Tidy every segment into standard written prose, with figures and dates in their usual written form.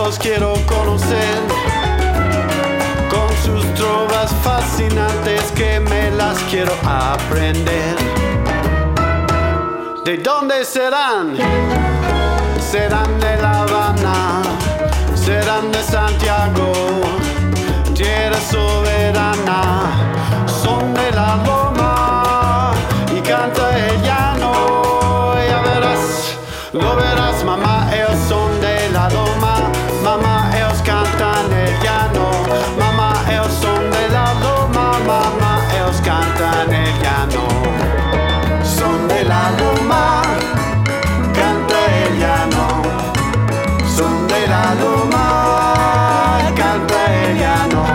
los quiero conocer, con sus trovas fascinantes que me las quiero aprender. ¿De dónde serán? Serán de La Habana, serán de Santiago, tierra soberana. Son de la loma y canta el llano. Ya verás, lo verás, mamá, ellos son de la loma. Mamá, ellos cantan el llano. Mamá, ellos son de la loma. Mamá, ellos cantan el llano. Son de la loma, canta el llano. Son de la loma, canta el llano.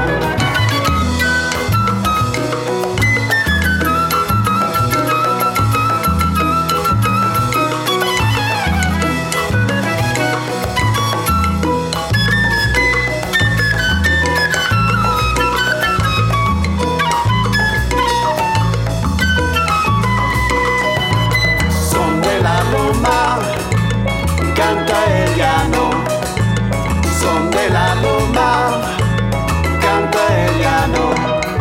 Canta el llano, son de la loma, canta el llano.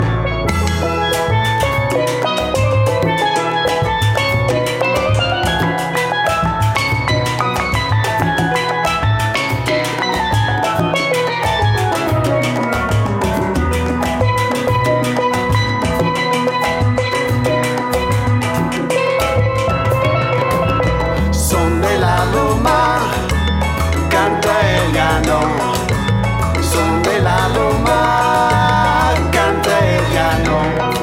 Son de la loma, canta el llano. Son de la loma, canta el llano.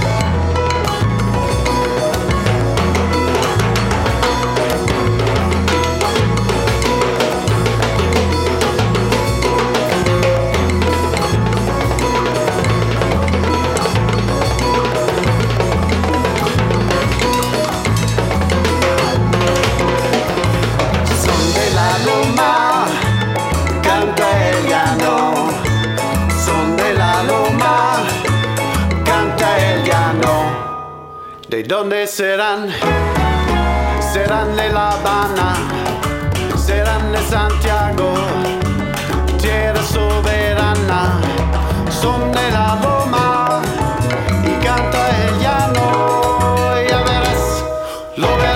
Son de la loma, canta el llano. Son de la loma, canta el llano. ¿De dónde serán? Serán de La Habana, serán de Santiago, tierra soberana. Son de la loma y canta el llano. Ya verás, lo verás.